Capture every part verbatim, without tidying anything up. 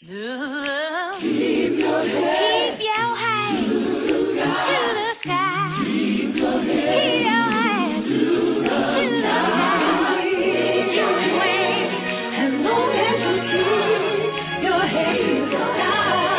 Keep your head. Keep your head to the sky. Keep your head to the sky. Keep your head as long as you keep your head to the sky.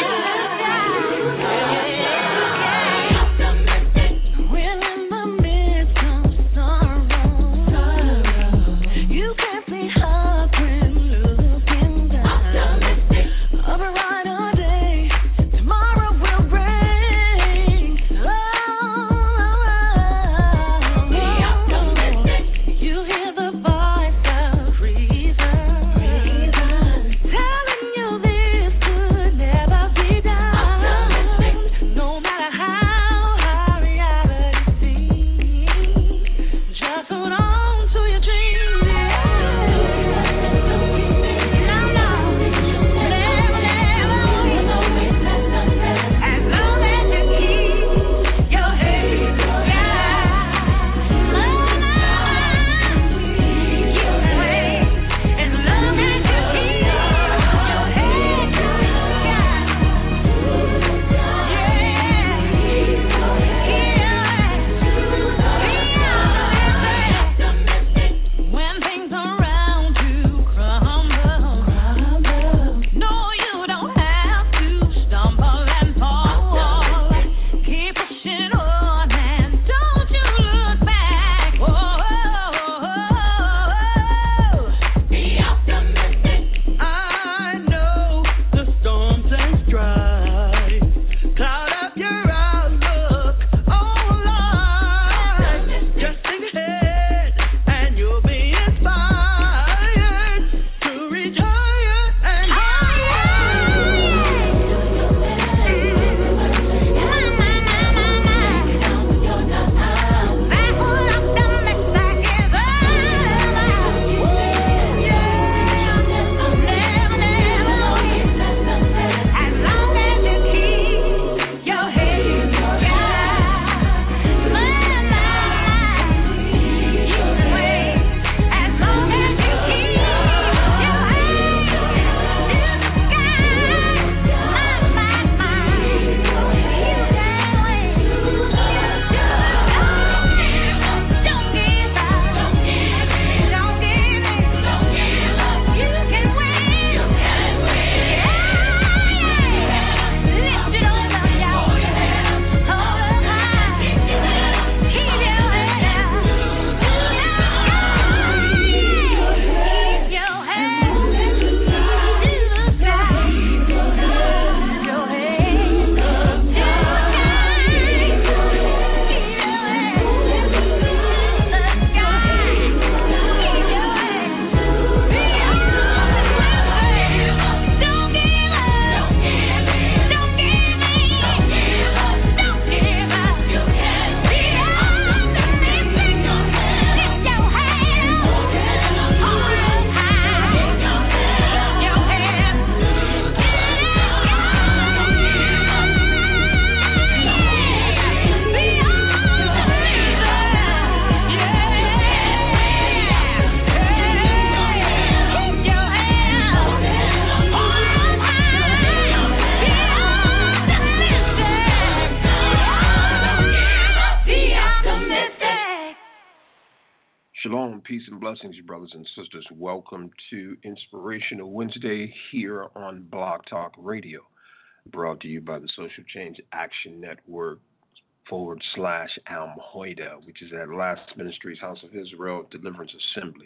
Peace and blessings, you brothers and sisters. Welcome to Inspirational Wednesday here on Blog Talk Radio, brought to you by the Social Change Action Network forward slash Al Mahoida, which is at Last Ministries House of Israel Deliverance Assembly.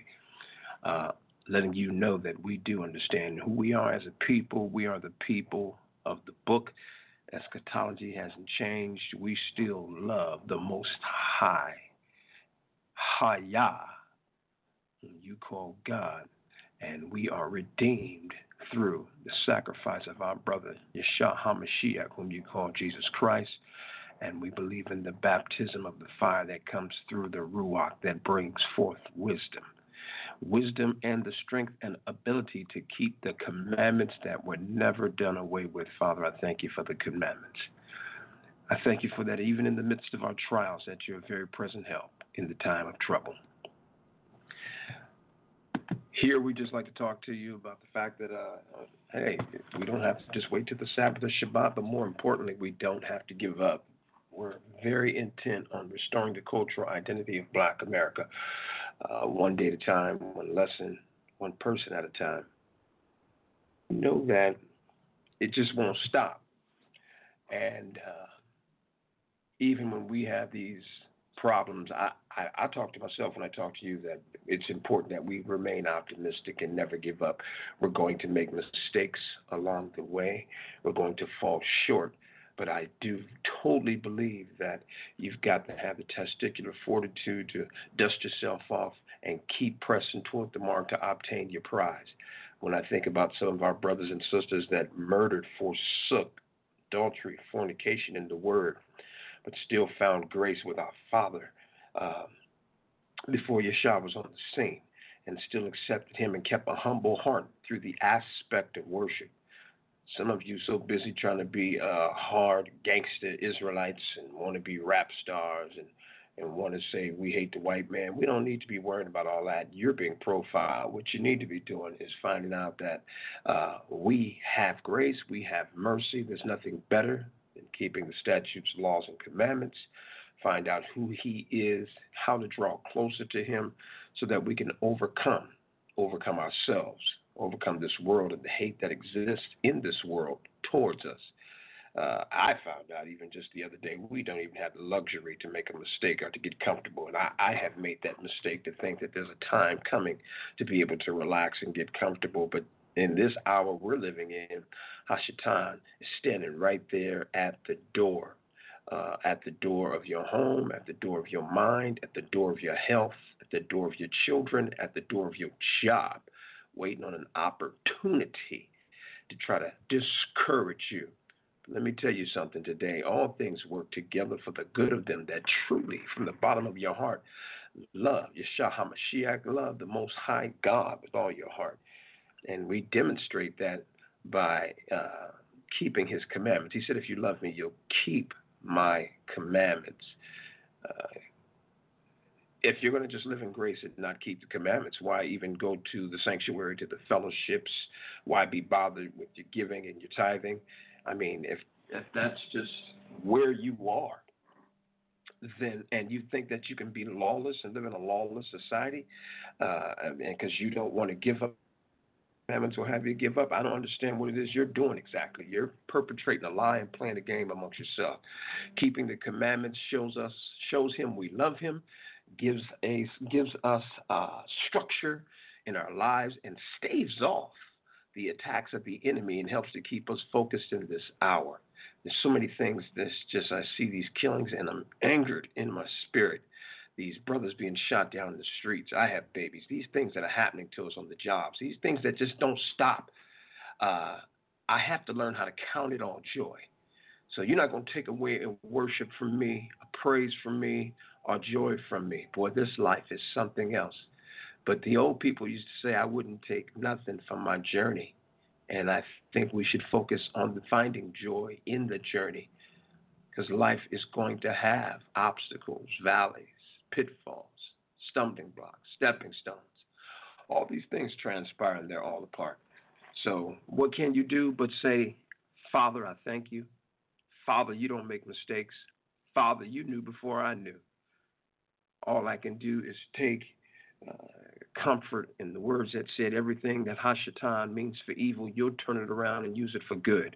Uh, letting you know that we do understand who we are as a people. We are the people of the book. Eschatology hasn't changed. We still love the Most High, Hayah, whom you call God, and we are redeemed through the sacrifice of our brother Yeshua HaMashiach, whom you call Jesus Christ, and we believe in the baptism of the fire that comes through the Ruach that brings forth wisdom. Wisdom and the strength and ability to keep the commandments that were never done away with. Father, I thank you for the commandments. I thank you for that even in the midst of our trials, that you're a very present help in the time of trouble. Here, we just like to talk to you about the fact that, uh, uh, hey, we don't have to just wait till the Sabbath or Shabbat, but more importantly, we don't have to give up. We're very intent on restoring the cultural identity of Black America, uh, one day at a time, one lesson, one person at a time. We know that it just won't stop. And uh, even when we have these problems, I, I, I talk to myself when I talk to you that it's important that we remain optimistic and never give up. We're going to make mistakes along the way. We're going to fall short. But I do totally believe that you've got to have the testicular fortitude to dust yourself off and keep pressing toward the mark to obtain your prize. When I think about some of our brothers and sisters that murdered, forsook adultery, fornication in the word, but still found grace with our Father um, before Yeshua was on the scene, and still accepted him and kept a humble heart through the aspect of worship. Some of you so busy trying to be uh, hard gangster Israelites and want to be rap stars and, and want to say we hate the white man. We don't need to be worrying about all that. You're being profiled. What you need to be doing is finding out that uh, we have grace, we have mercy. There's nothing better than keeping the statutes, laws, and commandments. Find out who he is, how to draw closer to him so that we can overcome, overcome ourselves, overcome this world and the hate that exists in this world towards us. Uh, I found out even just the other day, we don't even have the luxury to make a mistake or to get comfortable. And I, I have made that mistake to think that there's a time coming to be able to relax and get comfortable. But in this hour we're living in, Hashatan is standing right there at the door, uh, at the door of your home, at the door of your mind, at the door of your health, at the door of your children, at the door of your job, waiting on an opportunity to try to discourage you. Let me tell you something today. All things work together for the good of them that truly, from the bottom of your heart, love Yeshua HaMashiach, love the Most High God with all your heart. And we demonstrate that by uh, keeping his commandments. He said, if you love me, you'll keep my commandments. Uh, If you're going to just live in grace and not keep the commandments, why even go to the sanctuary, to the fellowships? Why be bothered with your giving and your tithing? I mean, if, if that's just where you are, then and you think that you can be lawless and live in a lawless society, uh, and because you don't want to give up commandments or have you give up, I don't understand what it is you're doing exactly. You're perpetrating a lie and playing a game amongst yourself. Keeping the commandments shows us shows him we love him, gives a gives us uh, structure in our lives, and staves off the attacks of the enemy and helps to keep us focused in this hour. There's so many things. This just I see these killings and I'm angered in my spirit. These brothers being shot down in the streets. I have babies. These things that are happening to us on the jobs. These things that just don't stop. Uh, I have to learn how to count it all joy. So you're not going to take away a worship from me, a praise from me, or joy from me. Boy, this life is something else. But the old people used to say I wouldn't take nothing from my journey. And I think we should focus on finding joy in the journey, because life is going to have obstacles, valleys, pitfalls, stumbling blocks, stepping stones. All these things transpire and they're all apart. So what can you do but say, Father, I thank you. Father, you don't make mistakes. Father, you knew before I knew. All I can do is take uh, comfort in the words that said everything that Hashatan means for evil, you'll turn it around and use it for good.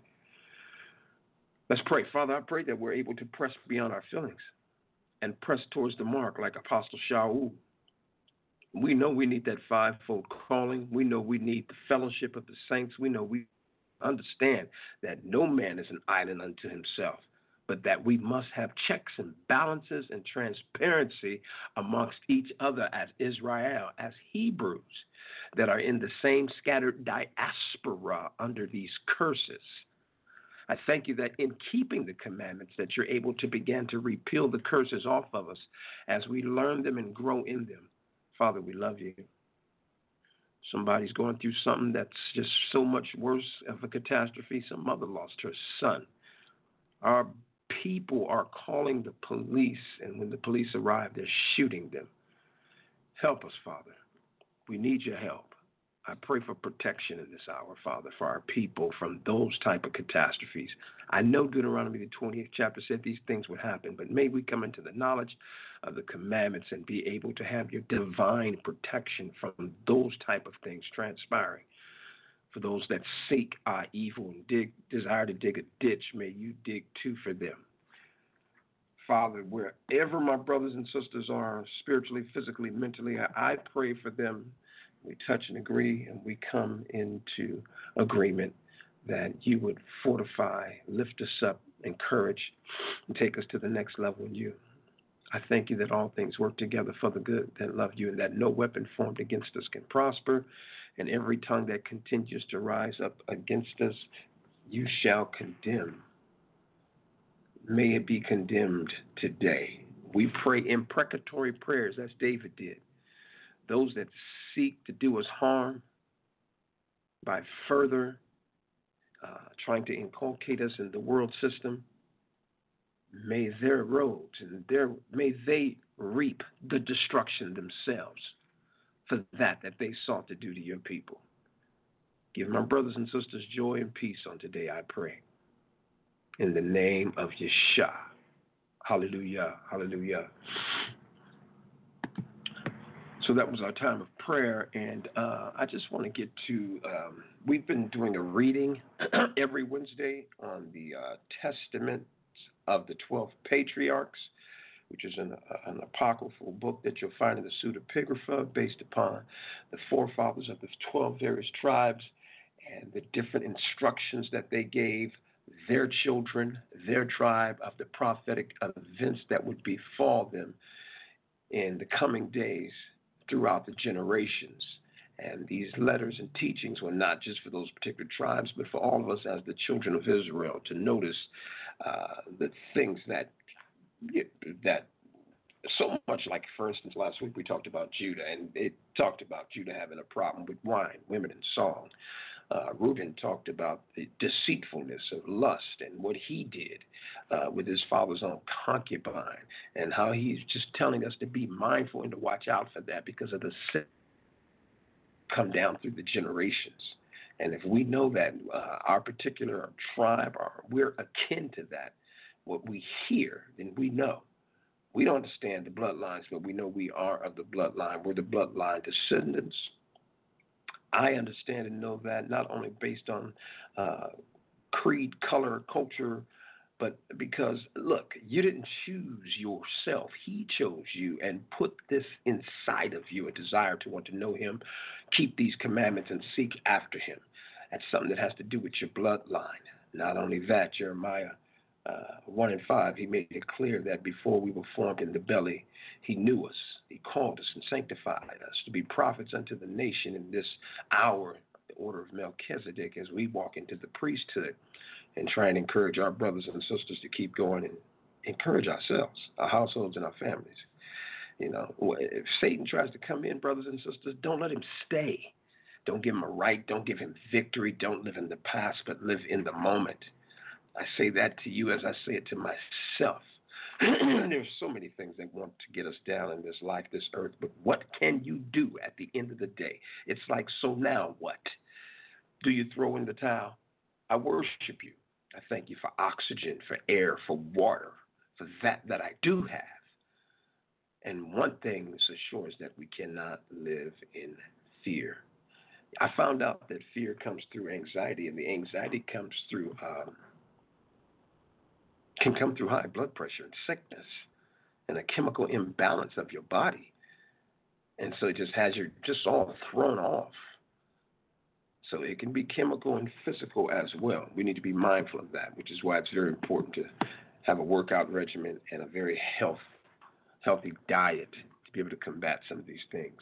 Let's pray. Father, I pray that we're able to press beyond our feelings and press towards the mark like Apostle Shaul. We know we need that fivefold calling. We know we need the fellowship of the saints. We know we understand that no man is an island unto himself, but that we must have checks and balances and transparency amongst each other as Israel, as Hebrews that are in the same scattered diaspora under these curses. I thank you that in keeping the commandments that you're able to begin to repeal the curses off of us as we learn them and grow in them. Father, we love you. Somebody's going through something that's just so much worse of a catastrophe. Some mother lost her son. Our people are calling the police, and when the police arrive, they're shooting them. Help us, Father. We need your help. I pray for protection in this hour, Father, for our people from those type of catastrophes. I know Deuteronomy, the twentieth chapter, said these things would happen, but may we come into the knowledge of the commandments and be able to have your divine protection from those type of things transpiring. For those that seek our evil and dig, desire to dig a ditch, may you dig too for them. Father, wherever my brothers and sisters are, spiritually, physically, mentally, I pray for them. We touch and agree, and we come into agreement that you would fortify, lift us up, encourage, and take us to the next level in you. I thank you that all things work together for the good that love you, and that no weapon formed against us can prosper, and every tongue that continues to rise up against us, you shall condemn. May it be condemned today. We pray imprecatory prayers, as David did. Those that seek to do us harm by further uh, trying to inculcate us in the world system, may their roads and their may they reap the destruction themselves for that that they sought to do to your people. Give my brothers and sisters joy and peace on today, I pray. In the name of Yeshua. Hallelujah. Hallelujah. So that was our time of prayer, and uh, I just want to get to, um, we've been doing a reading every Wednesday on the uh, Testament of the twelve Patriarchs, which is an, an apocryphal book that you'll find in the Pseudepigrapha based upon the forefathers of the twelve various tribes and the different instructions that they gave their children, their tribe, of the prophetic events that would befall them in the coming days throughout the generations. And these letters and teachings were not just for those particular tribes, but for all of us as the children of Israel to notice uh, the things that that so much, like, for instance, last week we talked about Judah, and it talked about Judah having a problem with wine, women, and song. Uh, Reuben talked about the deceitfulness of lust and what he did uh, with his father's own concubine, and how he's just telling us to be mindful and to watch out for that because of the sin come down through the generations. And if we know that uh, our particular tribe, or we're akin to that, what we hear, then we know. We don't understand the bloodlines, but we know we are of the bloodline. We're the bloodline descendants. I understand and know that not only based on uh, creed, color, culture, but because, look, you didn't choose yourself. He chose you and put this inside of you, a desire to want to know him, keep these commandments, and seek after him. That's something that has to do with your bloodline. Not only that, Jeremiah uh, one and five, he made it clear that before we were formed in the belly, he knew us. He called us and sanctified us to be prophets unto the nation in this hour, the order of Melchizedek, as we walk into the priesthood and try and encourage our brothers and sisters to keep going and encourage ourselves, our households, and our families. You know, if Satan tries to come in, brothers and sisters, don't let him stay. Don't give him a right. Don't give him victory. Don't live in the past, but live in the moment. I say that to you as I say it to myself. There's so many things that want to get us down in this life, this earth, but what can you do at the end of the day? It's like, so now what? Do you throw in the towel? I worship you. I thank you for oxygen, for air, for water, for that that I do have. And one thing is assured is that we cannot live in fear. I found out that fear comes through anxiety, and the anxiety comes through um, can come through high blood pressure and sickness and a chemical imbalance of your body. And so it just has you just all thrown off. So it can be chemical and physical as well. We need to be mindful of that, which is why it's very important to have a workout regimen and a very health, healthy diet to be able to combat some of these things.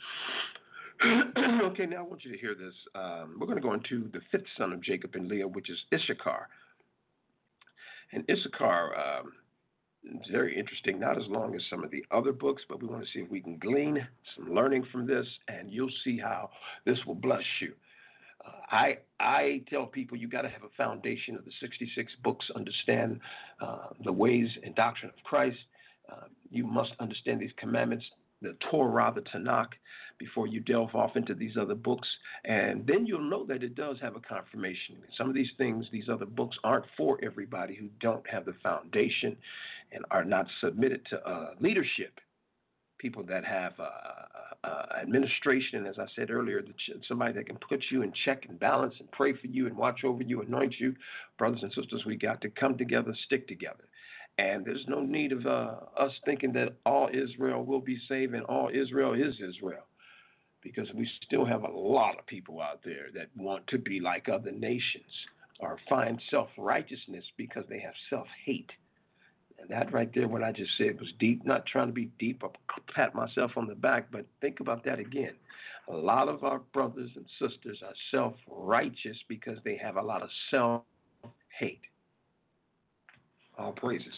Okay, now I want you to hear this. Um, we're going to go into the fifth son of Jacob and Leah, which is Issachar. And Issachar um, is very interesting, not as long as some of the other books, but we want to see if we can glean some learning from this, and you'll see how this will bless you. Uh, I I tell people you got to have a foundation of the sixty-six books, understand uh, the ways and doctrine of Christ. Uh, you must understand these commandments the Torah, the Tanakh, before you delve off into these other books. And then you'll know that it does have a confirmation. Some of these things, these other books, aren't for everybody who don't have the foundation and are not submitted to uh, leadership. People that have uh, uh, administration, and as I said earlier, the ch- somebody that can put you in check and balance and pray for you and watch over you, anoint you. Brothers and sisters, we got to come together, stick together. And there's no need of uh, us thinking that all Israel will be saved and all Israel is Israel, because we still have a lot of people out there that want to be like other nations or find self-righteousness because they have self-hate. And that right there, what I just said, was deep. Not trying to be deep or pat myself on the back, but think about that again. A lot of our brothers and sisters are self-righteous because they have a lot of self-hate. All praises.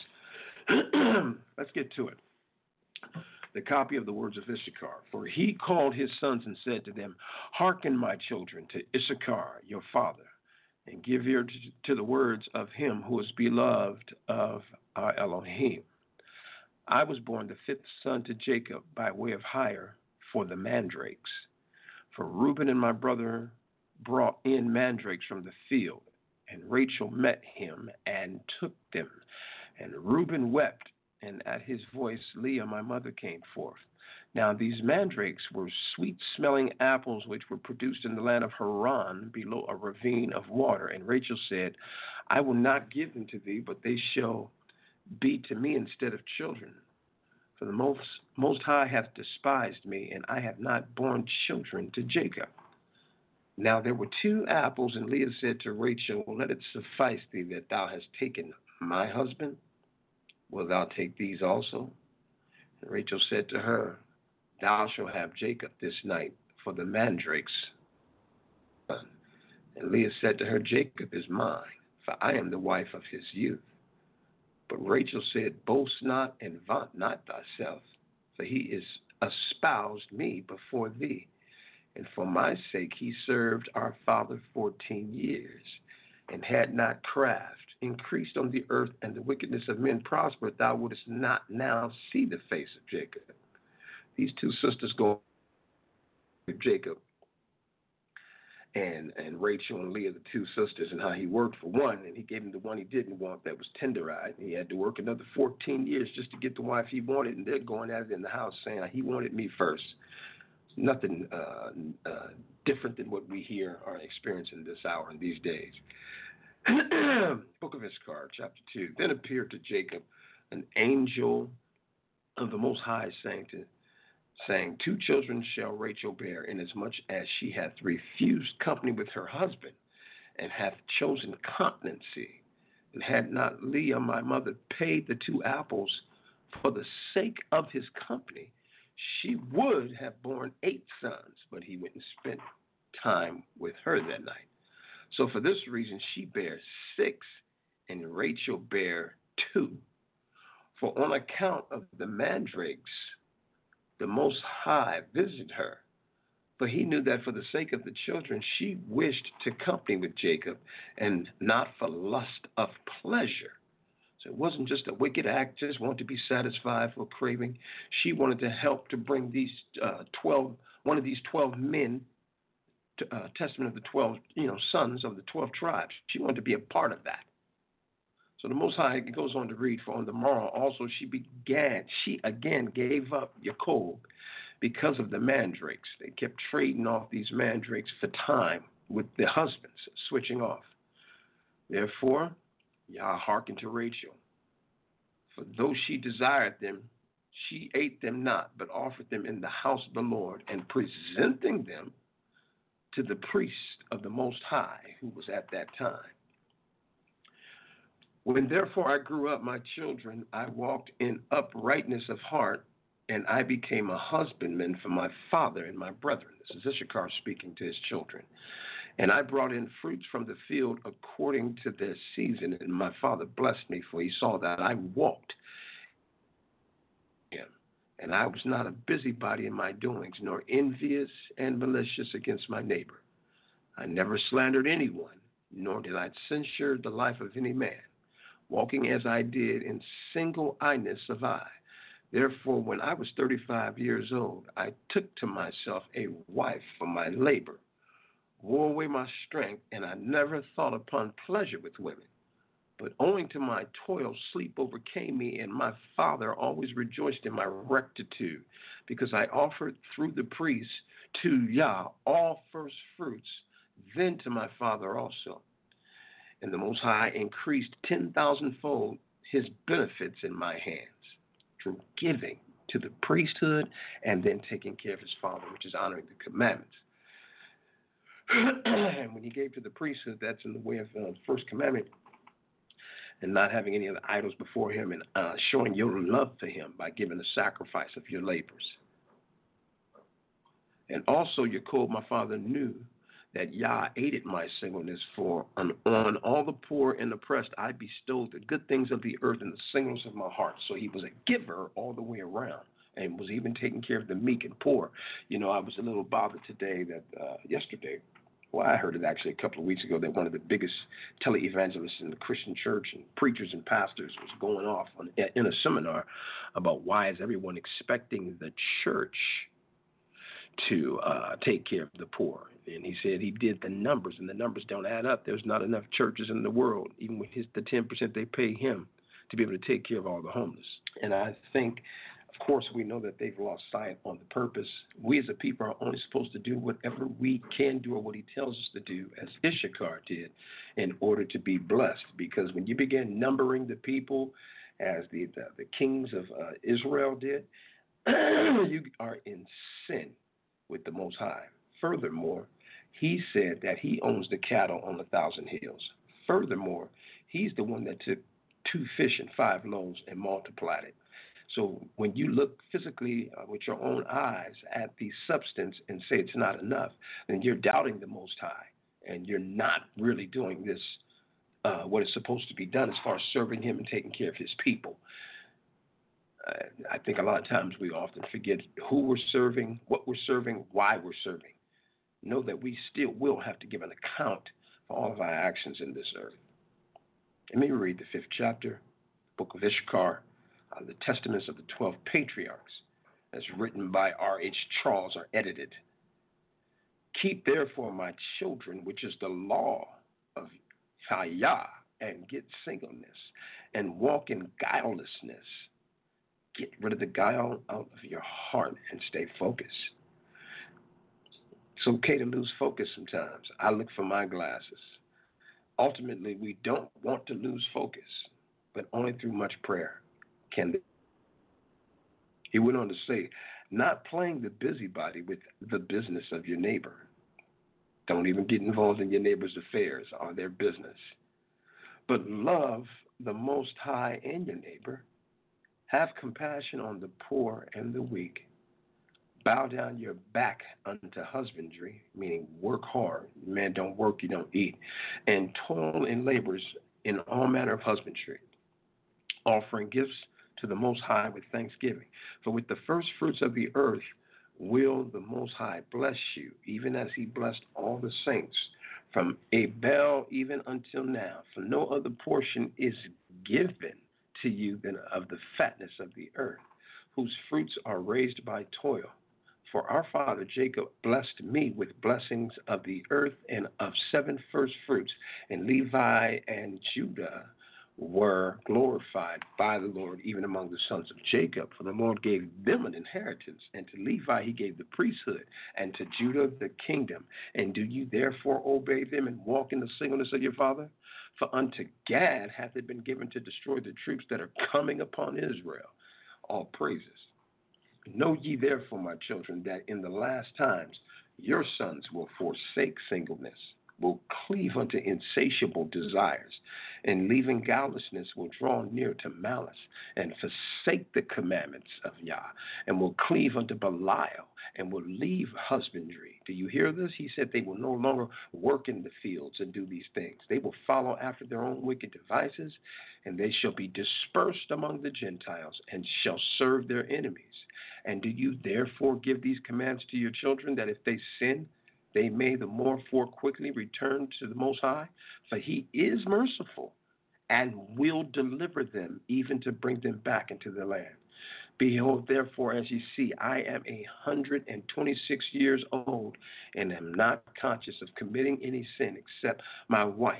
Let's get to it. The copy of the words of Issachar. For he called his sons and said to them, hearken, my children, to Issachar, your father, and give ear to, to the words of him who is beloved of our Elohim. I was born the fifth son to Jacob by way of hire for the mandrakes. For Reuben and my brother brought in mandrakes from the field, and Rachel met him and took them. And Reuben wept, and at his voice Leah, my mother, came forth. Now these mandrakes were sweet-smelling apples which were produced in the land of Haran below a ravine of water. And Rachel said, I will not give them to thee, but they shall be to me instead of children. For the Most, Most High hath despised me, and I have not borne children to Jacob. Now there were two apples, and Leah said to Rachel, let it suffice thee that thou hast taken my husband. Wilt thou take these also? And Rachel said to her, thou shalt have Jacob this night for the mandrakes. And Leah said to her, Jacob is mine, for I am the wife of his youth. But Rachel said, boast not and vaunt not thyself, for he is espoused me before thee. And for my sake he served our father fourteen years, and had not craft increased on the earth, and the wickedness of men prospered, thou wouldest not now see the face of Jacob. These two sisters go with Jacob and, and Rachel and Leah, the two sisters, and how he worked for one, and he gave him the one he didn't want that was tender-eyed. He had to work another fourteen years just to get the wife he wanted, and they're going at it in the house saying, he wanted me first. Nothing uh, uh, different than what we hear or experience in this hour and these days. Book of Issachar, chapter two. Then appeared to Jacob an angel of the Most High, saying, to, saying, two children shall Rachel bear, inasmuch as she hath refused company with her husband, and hath chosen continency. And had not Leah, my mother, paid the two apples for the sake of his company, she would have borne eight sons, but he went and spent time with her that night. So for this reason, she bare six, and Rachel bare two. For on account of the mandrakes, the Most High visited her. For he knew that for the sake of the children, she wished to company with Jacob, and not for lust of pleasure. So it wasn't just a wicked act, just wanted to be satisfied for craving. She wanted to help to bring these uh, twelve, one of these twelve men, to, uh, testament of the twelve, you know, sons of the twelve tribes. She wanted to be a part of that. So the Most High goes on to read, for on the morrow also she began, she again gave up Jacob because of the mandrakes. They kept trading off these mandrakes for time with the husbands, switching off. Therefore, Yah hearkened to Rachel. For though she desired them, she ate them not, but offered them in the house of the Lord, and presenting them to the priest of the Most High, who was at that time. When therefore I grew up, my children, I walked in uprightness of heart, and I became a husbandman for my father and my brethren. This is Issachar speaking to his children. And I brought in fruits from the field according to their season, and my father blessed me, for he saw that I walked him. And I was not a busybody in my doings, nor envious and malicious against my neighbor. I never slandered anyone, nor did I censure the life of any man, walking as I did in single-eyedness of eye, Therefore, when I was thirty-five years old, I took to myself a wife for my labor, wore away my strength, and I never thought upon pleasure with women. But owing to my toil, sleep overcame me, and my father always rejoiced in my rectitude, because I offered through the priests to Yah all first fruits, then to my father also. And the Most High increased ten thousandfold his benefits in my hands through giving to the priesthood and then taking care of his father, which is honoring the commandments. And when he gave to the priesthood, that's in the way of uh, the first commandment, and not having any other idols before him, and uh, showing your love for him by giving the sacrifice of your labors. And also Jacob, my father, knew that Yah aided my singleness, for on, on all the poor and oppressed I bestowed the good things of the earth and the singleness of my heart. So he was a giver all the way around, and was even taking care of the meek and poor. You know, I was a little bothered today that uh, yesterday, well, I heard it actually a couple of weeks ago, that one of the biggest televangelists in the Christian church and preachers and pastors was going off on, in a seminar about why is everyone expecting the church to uh, take care of the poor. And he said he did the numbers, and the numbers don't add up. There's not enough churches in the world, even with his, the ten percent they pay him, to be able to take care of all the homeless. And I think, of course, we know that they've lost sight on the purpose. We as a people are only supposed to do whatever we can do, or what he tells us to do, as Issachar did, in order to be blessed. Because when you begin numbering the people, as the, the, the kings of uh, Israel did, you are in sin with the Most High. Furthermore, he said that he owns the cattle on a thousand hills. Furthermore, he's the one that took two fish and five loaves and multiplied it. So when you look physically uh, with your own eyes at the substance and say it's not enough, then you're doubting the Most High, and you're not really doing this, uh, what is supposed to be done as far as serving him and taking care of his people. Uh, I think a lot of times we often forget who we're serving, what we're serving, why we're serving. Know that we still will have to give an account for all of our actions in this earth. Let me read the fifth chapter, book of Issachar, uh, the Testaments of the Twelve Patriarchs, as written by R H Charles, or edited. Keep therefore my children, which is the law of Yah, and get singleness, and walk in guilelessness. Get rid of the guile out of your heart and stay focused. It's okay to lose focus sometimes. I look for my glasses. Ultimately, we don't want to lose focus, but only through much prayer can. He went on to say, not playing the busybody with the business of your neighbor. Don't even get involved in your neighbor's affairs or their business. But love the Most High and your neighbor. Have compassion on the poor and the weak. Bow down your back unto husbandry, meaning work hard. Man, don't work, you don't eat. And toil in labors in all manner of husbandry, offering gifts to the Most High with thanksgiving. For with the first fruits of the earth will the Most High bless you, even as he blessed all the saints, from Abel even until now. For no other portion is given to you than of the fatness of the earth, whose fruits are raised by toil. For our father Jacob blessed me with blessings of the earth and of seven first fruits, and Levi and Judah were glorified by the Lord, even among the sons of Jacob. For the Lord gave them an inheritance, and to Levi he gave the priesthood, and to Judah the kingdom. And do you therefore obey them and walk in the singleness of your father? For unto Gad hath it been given to destroy the troops that are coming upon Israel. All praises. Know ye therefore, my children, that in the last times your sons will forsake singleness, will cleave unto insatiable desires, and leaving guilelessness will draw near to malice, and forsake the commandments of Yah, and will cleave unto Belial, and will leave husbandry. Do you hear this? He said they will no longer work in the fields and do these things. They will follow after their own wicked devices, and they shall be dispersed among the Gentiles, and shall serve their enemies. And do you therefore give these commands to your children, that if they sin, they may the more for quickly return to the Most High? For he is merciful, and will deliver them, even to bring them back into the land. Behold, therefore, as ye see, I am a hundred and twenty-six years old, and am not conscious of committing any sin except my wife.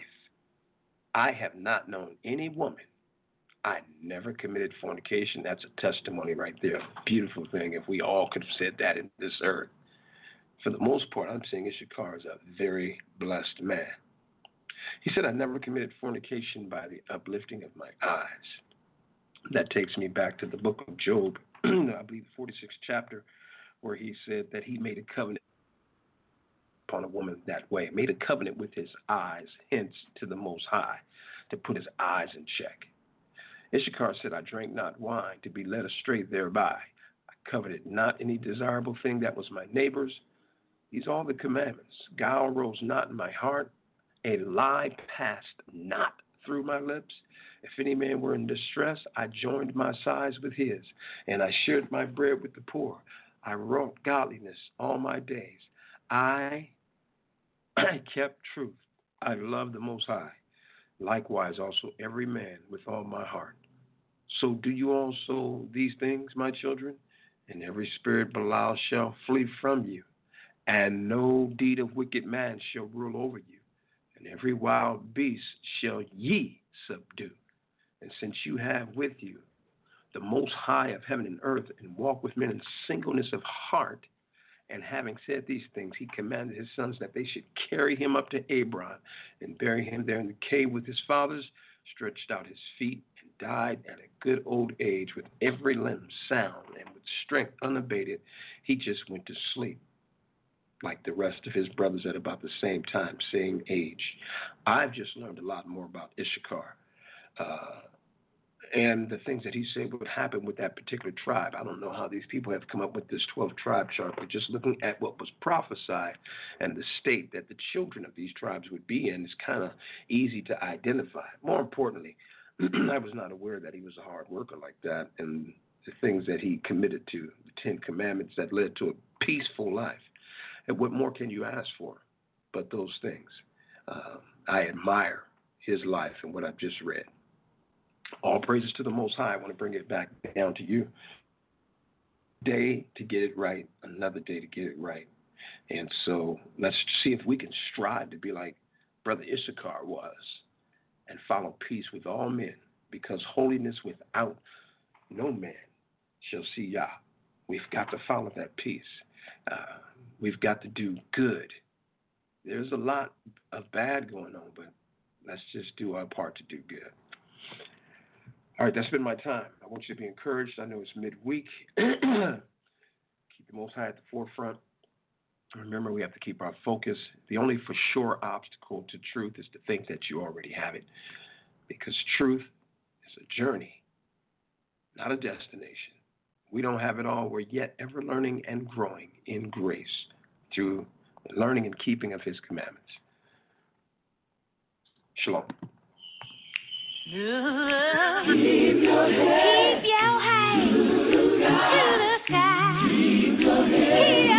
I have not known any woman. I never committed fornication. That's a testimony right there. Beautiful thing if we all could have said that in this earth. For the most part, I'm saying Issachar is a very blessed man. He said, I never committed fornication by the uplifting of my eyes. That takes me back to the book of Job, I believe the forty-sixth chapter, where he said that he made a covenant upon a woman that way, made a covenant with his eyes, hence to the Most High, to put his eyes in check. Issachar said, I drank not wine to be led astray thereby. I coveted not any desirable thing that was my neighbor's. These are all the commandments. Guile rose not in my heart. A lie passed not through my lips. If any man were in distress, I joined my sides with his, and I shared my bread with the poor. I wrought godliness all my days. I, I kept truth. I loved the Most High. Likewise also every man with all my heart. So do you also these things, my children? And every spirit Belial shall flee from you, and no deed of wicked man shall rule over you, and every wild beast shall ye subdue. And since you have with you the Most High of heaven and earth, and walk with men in singleness of heart, and having said these things, he commanded his sons that they should carry him up to Hebron and bury him there in the cave with his fathers, stretched out his feet, and died at a good old age with every limb sound and with strength unabated. He just went to sleep like the rest of his brothers at about the same time, same age. I've just learned a lot more about Issachar uh, and the things that he said would happen with that particular tribe. I don't know how these people have come up with this twelve tribe chart, but just looking at what was prophesied and the state that the children of these tribes would be in is kind of easy to identify. More importantly, I was not aware that he was a hard worker like that, and the things that he committed to, the Ten Commandments that led to a peaceful life. And what more can you ask for but those things? Uh, I admire his life and what I've just read. All praises to the Most High. I want to bring it back down to you. Day to get it right, another day to get it right. And so let's see if we can strive to be like Brother Issachar was and follow peace with all men, because holiness without no man shall see Yah. We've got to follow that peace. Uh, we've got to do good. There's a lot of bad going on, but let's just do our part to do good. All right, that's been my time. I want you to be encouraged. I know it's midweek. Keep the Most High at the forefront. Remember, we have to keep our focus. The only for sure obstacle to truth is to think that you already have it, because truth is a journey, not a destination. We don't have it all. We're yet ever learning and growing in grace through learning and keeping of his commandments. Shalom. Keep your head, keep your head to the sky. Keep your head.